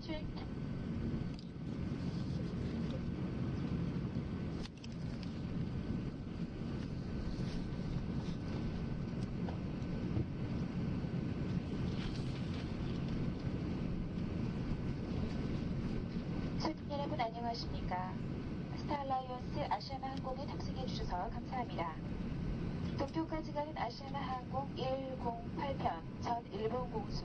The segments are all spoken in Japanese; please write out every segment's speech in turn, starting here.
District. 여러분 안녕하십니까? 스타알라이언스 아시아나 항공에 탑승해 주셔서 감사합니다. 도쿄까지 가는 아시아나 항공 108편 전 일본 공수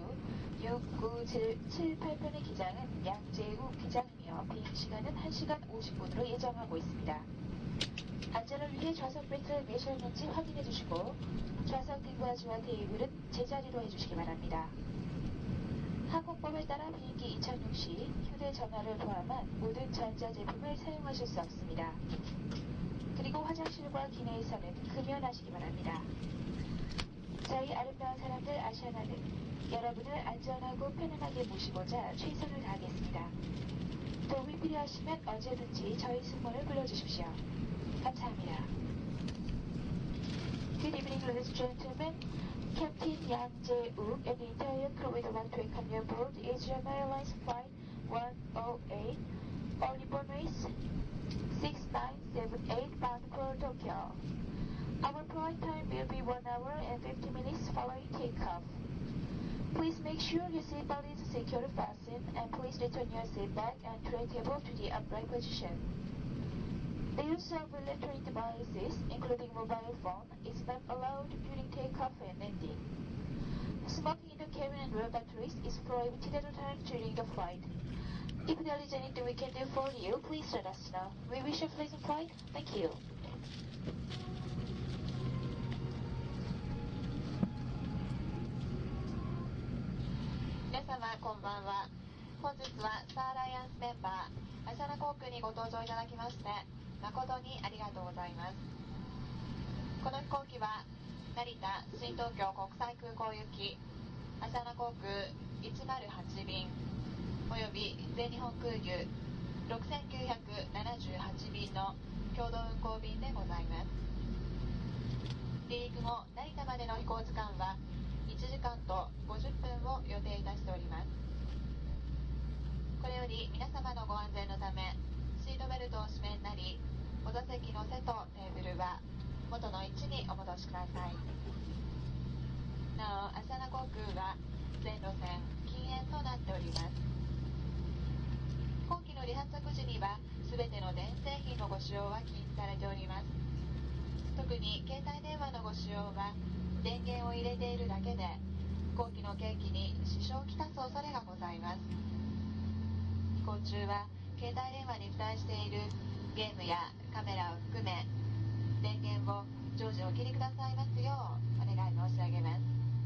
6978편의 기장은 양재우 기장이며 비행시간은 1시간 50분으로 예정하고 있습니다. 안전을 위해 좌석 벨트를 매셨는지 확인해 주시고 좌석 뒷받이와 테이블은 제자리로 해주시기 바랍니다. 항공법에 따라 비행기 이착륙 시 휴대전화를 포함한 모든 전자제품을 사용하실 수 없습니다. 그리고 화장실과 기내에서는 금연하시기 바랍니다. 저희 아름다운 사람들 아시아나는 여러분을 안전하고 편안하게 모시고자 최선을 다하겠습니다. 도움이 필요하시면 언제든지 저희 승무원을 불러주십시오. 감사합니다. Good evening, ladies and gentlemen. Captain Yang Jae-wook and the entire crew would like to welcome you aboard Asiana Airlines Flight 108, all Nippon race 6978 bound for Tokyo. Our flight time will be 1 hour and 50 minutes following takeoff. Please make sure your seatbelt is securely fastened and please return your seat back and tray table to the upright position. The use of electronic devices, including mobile phone, is not allowed during takeoff and landing. Smoking in the cabin and rear batteries is prohibited at all times during the flight. If there is anything we can do for you, please let us know. We wish you a pleasant flight. Thank you. 皆様こんばんは。本日はスターアライアンスメンバーアシャナ航空にご搭乗いただきまして誠にありがとうございます。この飛行機は成田新東京国際空港行きアシャナ航空108便および全日本空輸6978便の共同運航便でございます。離陸後成田までの飛行時間は1時間と50分を予定いたしております。これより皆様のご安全のためシートベルトを締めになりお座席の背とテーブルは元の位置にお戻しください。なおアシャナ航空は全路線禁煙となっております。今期の離発着時には全ての電子製品のご使用は禁止されております。特に携帯電話のご使用は電源を入れているだけで飛行機の計器に支障をきたす恐れがございます。飛行中は携帯電話に付帯しているゲームやカメラを含め電源を常時お切りくださいますようお願い申し上げます。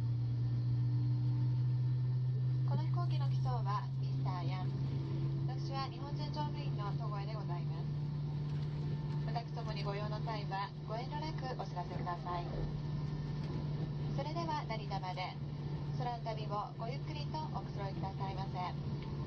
この飛行機の機長はミスターヤン、私は日本人乗務員の戸越でございます。私ともにご用の際はご遠慮なくお知らせください。それでは成田まで空の旅をごゆっくりとおくつろぎくださいませ。